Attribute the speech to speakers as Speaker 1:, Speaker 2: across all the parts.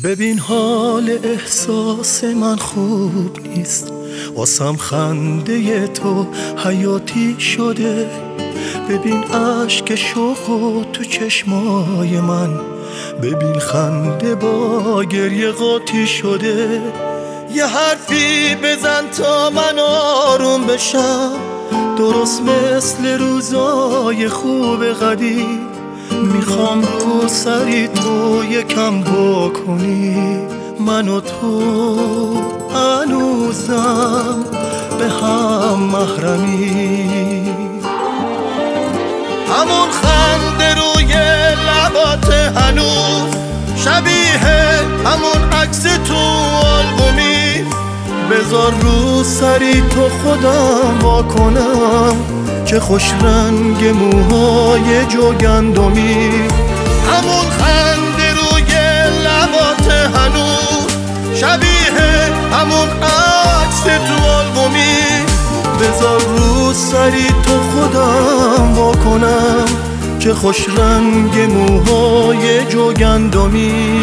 Speaker 1: ببین حال احساس من خوب نیست، واسم خنده تو حیاتی شده. ببین عشق شوق تو چشمای من، ببین خنده با گریه قاطی شده. یه حرفی بزن تا من آروم بشم، درست مثل روزای خوب قدیم. میخوام رو سری تو یکم بکنی، من و تو هنوزم به هم محرمی. همون خنده روی لبات هنوز شبیه همون عکس تو آلبومی. بذار رو سری تو خودم واکنم که خوش رنگ موهای جوگندمی. همون خنده روی لبات هنوز شبیه همون عکس تو آلبومی. بذار رو سری تو خودم واکنم که خوش رنگ موهای جوگندمی.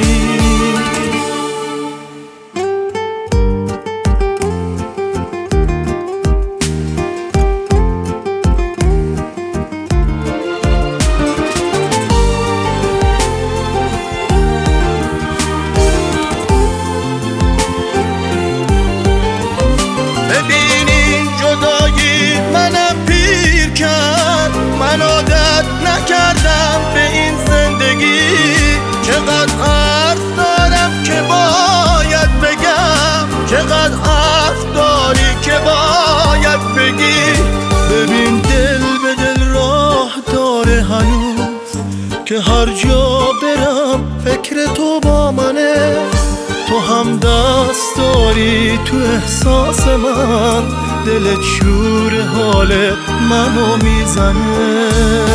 Speaker 1: من عادت نکردم به این زندگی، چقدر حرف دارم که باید بگم، چقدر حرف داری که باید بگی. ببین دل به دل راه داره هنوز، که هر جا برم فکر تو با منه. تو هم دست داری تو احساس من، دلت شور حال منو میزنه.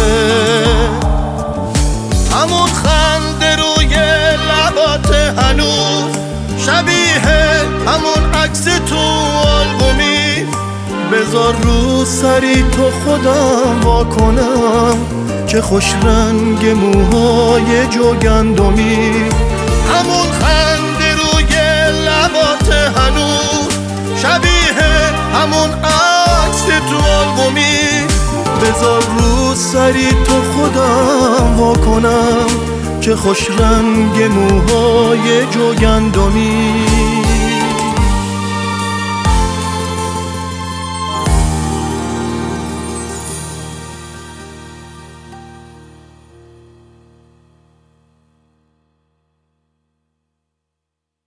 Speaker 1: همون خنده روی لبات هنوز شبیه همون عکس تو آلبومی. بذار رو سری تو خودم واکنم که خوش رنگ موهای جوگندمی. همون خنده روی لبات هنوز شبیه همون عکس تو آلبومی. بذار رو سری تو خودم واکنم که خوش رنگ موهای جوگندمی.